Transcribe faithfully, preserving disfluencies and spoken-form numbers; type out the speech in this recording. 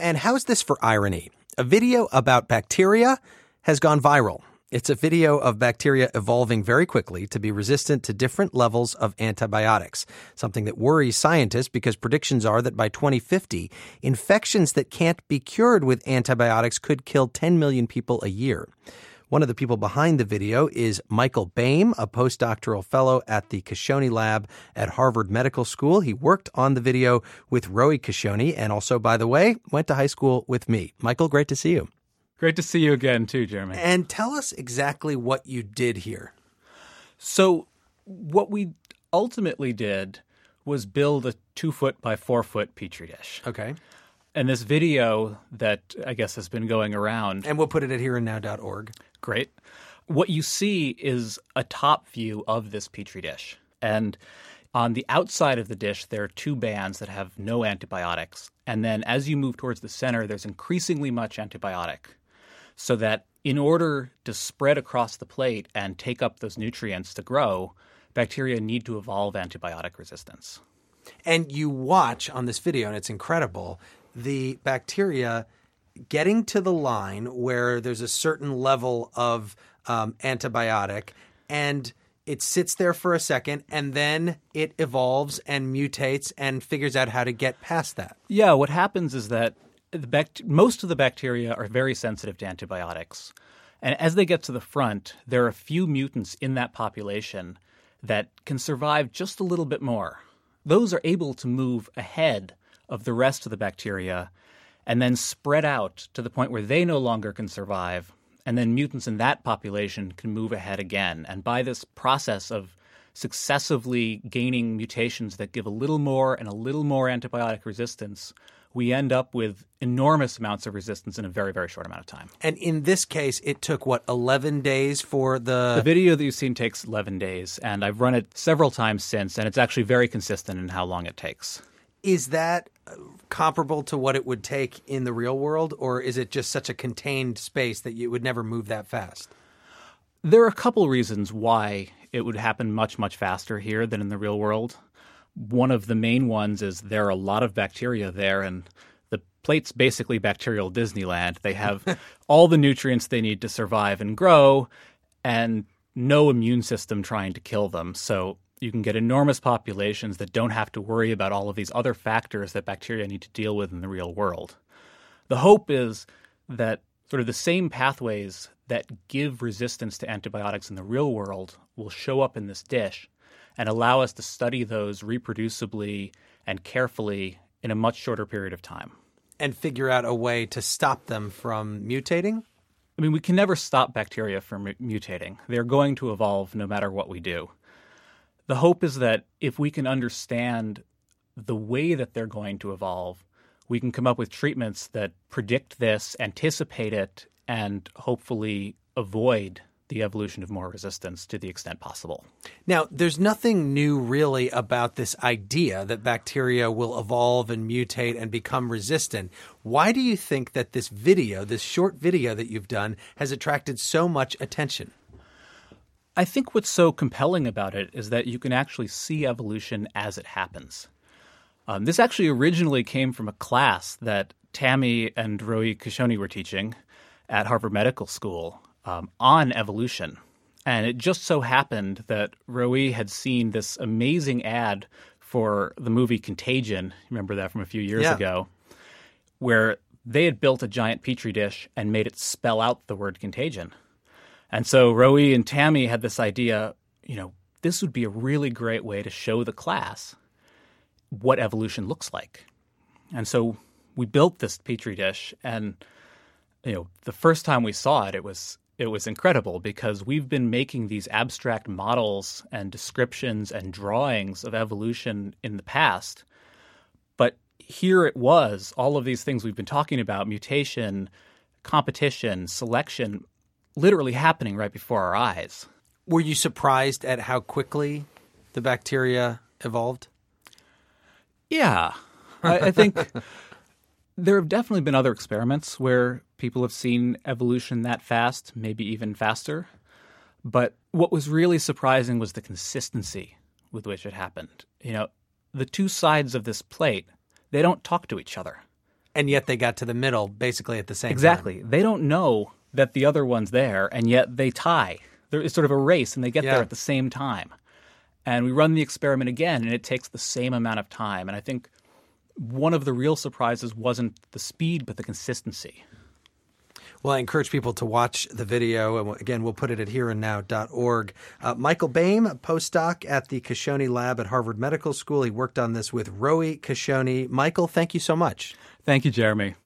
And how's this for irony? A video about bacteria has gone viral. It's a video of bacteria evolving very quickly to be resistant to different levels of antibiotics, something that worries scientists because predictions are that by twenty fifty, infections that can't be cured with antibiotics could kill ten million people a year. One of the people behind the video is Michael Boehm, a postdoctoral fellow at the Kashoni Lab at Harvard Medical School. He worked on the video with Roee Kashoni and also, by the way, went to high school with me. Michael, great to see you. Great to see you again, too, Jeremy. And tell us exactly what you did here. So what we ultimately did was build a two-foot by four-foot Petri dish. Okay. And this video that I guess has been going around. And we'll put it at here and now dot org. Great. What you see is a top view of this Petri dish. And on the outside of the dish, there are two bands that have no antibiotics. And then as you move towards the center, there's increasingly much antibiotic. So that in order to spread across the plate and take up those nutrients to grow, bacteria need to evolve antibiotic resistance. And you watch on this video, and it's incredible, the bacteria getting to the line where there's a certain level of um, antibiotic, and it sits there for a second, and then it evolves and mutates and figures out how to get past that. Yeah, what happens is that the bact- most of the bacteria are very sensitive to antibiotics. And as they get to the front, there are a few mutants in that population that can survive just a little bit more. Those are able to move ahead of the rest of the bacteria and then spread out to the point where they no longer can survive. And then mutants in that population can move ahead again. And by this process of successively gaining mutations that give a little more and a little more antibiotic resistance, we end up with enormous amounts of resistance in a very, very short amount of time. And in this case, it took, what, eleven days for the... The video that you've seen takes eleven days, and I've run it several times since, and it's actually very consistent in how long it takes. Is that comparable to what it would take in the real world, or is it just such a contained space that you would never move that fast? There are a couple reasons why it would happen much, much faster here than in the real world. One of the main ones is there are a lot of bacteria there, and the plate's basically bacterial Disneyland. They have all the nutrients they need to survive and grow, and no immune system trying to kill them. So you can get enormous populations that don't have to worry about all of these other factors that bacteria need to deal with in the real world. The hope is that sort of the same pathways that give resistance to antibiotics in the real world will show up in this dish and allow us to study those reproducibly and carefully in a much shorter period of time. And figure out a way to stop them from mutating? I mean, we can never stop bacteria from mutating. They're going to evolve no matter what we do. The hope is that if we can understand the way that they're going to evolve, we can come up with treatments that predict this, anticipate it, and hopefully avoid the evolution of more resistance to the extent possible. Now, there's nothing new really about this idea that bacteria will evolve and mutate and become resistant. Why do you think that this video, this short video that you've done, has attracted so much attention? I think what's so compelling about it is that you can actually see evolution as it happens. Um, this actually originally came from a class that Tammy and Roee Kashoni were teaching at Harvard Medical School um, on evolution. And it just so happened that Roee had seen this amazing ad for the movie Contagion, remember that from a few years yeah. ago, where they had built a giant Petri dish and made it spell out the word contagion. And so Roee and Tammy had this idea, you know, this would be a really great way to show the class what evolution looks like. And so we built this Petri dish, and you know, the first time we saw it, it was it was incredible because we've been making these abstract models and descriptions and drawings of evolution in the past. But here it was, all of these things we've been talking about, mutation, competition, selection, literally happening right before our eyes. Were you surprised at how quickly the bacteria evolved? Yeah. I, I think there have definitely been other experiments where people have seen evolution that fast, maybe even faster. But what was really surprising was the consistency with which it happened. You know, the two sides of this plate, they don't talk to each other. And yet they got to the middle basically at the same exactly. time. Exactly. They don't know that the other one's there, and yet they tie. There is sort of a race, and they get yeah. there at the same time. And we run the experiment again, and it takes the same amount of time. And I think one of the real surprises wasn't the speed, but the consistency. Well, I encourage people to watch the video. And again, we'll put it at here and now dot org. Uh, Michael Boehm, postdoc at the Kashoni Lab at Harvard Medical School. He worked on this with Roee Kashoni. Michael, thank you so much. Thank you, Jeremy.